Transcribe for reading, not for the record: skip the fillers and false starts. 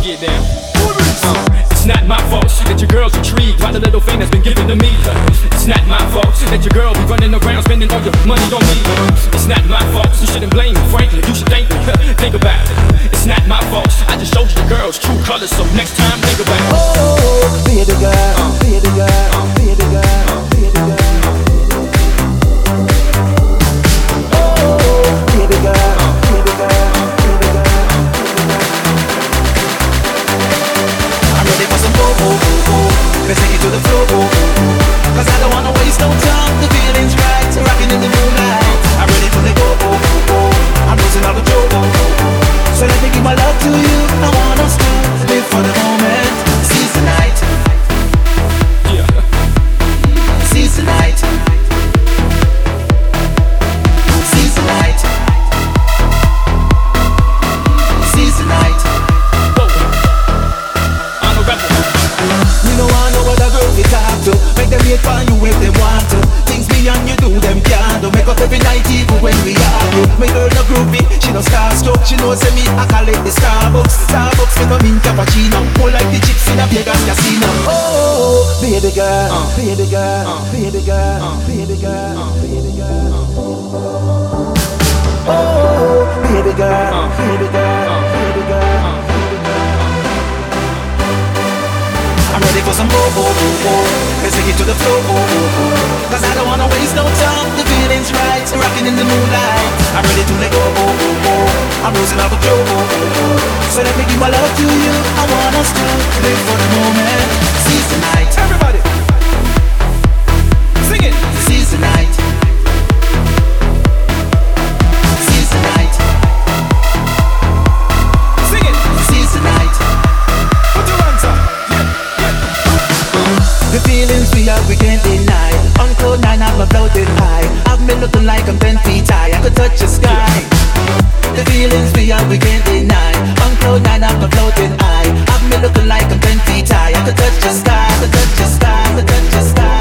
get down. It's not my fault that your girl's intrigued by the little fame that's been given to me. It's not my fault that your girl be running around spending all your money on me. It's not my fault, you shouldn't blame me, frankly, you should thank me. Think about it, it's not my fault. I just showed you the girl's true colors, so next time think about it. Oh, baby girl, baby girl, baby girl, baby girl. Oh, baby girl, baby girl, baby girl. I'm ready for some let's take it to the floor, cause I don't wanna waste no time. The feeling's right, rocking in the moonlight. I'm ready to let go, I'm losing all control. So let me give my love to you. I want us to live for the moment. Seize the night. Seize the night. Seize the night. Seize the night. They talk to, make them wait for you if they want to. Things beyond you do, them can't do. Make up every night even when we argue. My girl no groupie, she no starstruck. She knows me, I call it the Starbucks. Starbucks, me no mean cappuccino. More like the chicks in a Vegas casino. Oh, baby girl, baby girl, baby girl, baby girl, baby girl. Oh, baby girl, baby girl, baby girl. I'm ready for some more. Let's take it to the floor, cause I don't wanna waste no time. The feeling's right, rocking in the moonlight. I'm ready to let go, I'm losing all control. So let me give my love to you. I want us to live for the moment. Seize the night. Everybody sing it. Seize the night. Seize the night. Sing it. Seize the night. Put your hands up. The feelings we have, we can't deny. On cloud nine, I'm floating high. I've been looking like I'm 10 feet high. I could touch the sky. The feelings we have, we can't deny. On cloud nine, I'm floating high. I've been looking like I'm 10 feet high. I could touch the sky, I could touch the sky, I could touch the sky.